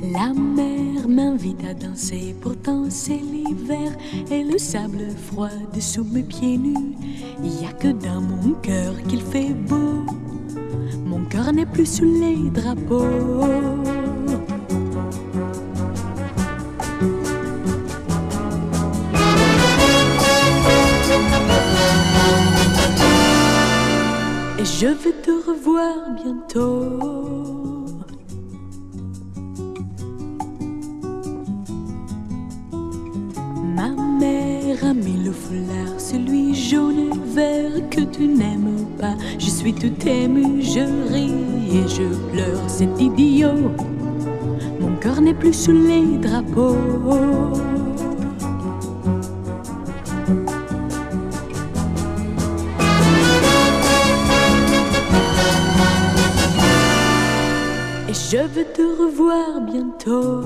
La mer m'invite à danser, pourtant c'est l'hiver et le sable froid dessous mes pieds nus. Il y a que dans mon cœur qu'il fait beau. Mon cœur n'est plus sous les drapeaux. Et je vais te revoir bientôt. Ma mère a mis le foulard, celui jaune et vert que tu n'aimes pas. Je suis tout émue, je ris et je pleure, c'est idiot. Mon cœur n'est plus sous les drapeaux. Et je veux te revoir bientôt.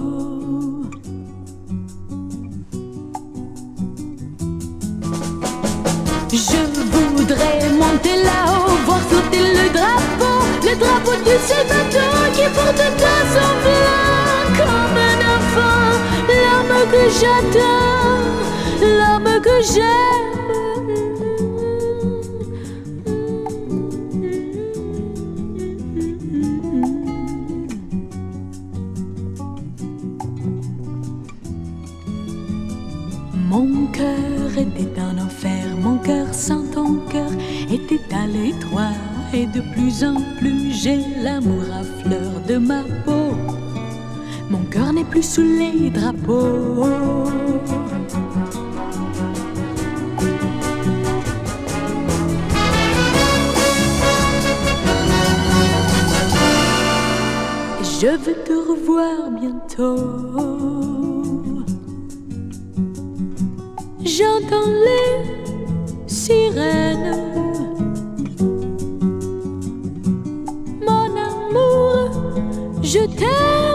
Je voudrais monter là-haut, voir flotter le drapeau de ce bateau qui porte dans son blanc comme un enfant. L'homme que j'attends, l'homme que j'aime. Mon cœur était en enfer, mon cœur sans ton cœur était à l'étroit. Et de plus en plus j'ai l'amour à fleur de ma peau. Mon cœur n'est plus sous les drapeaux. Et je veux te revoir bientôt. J'entends les sirènes. Mon amour, je t'aime.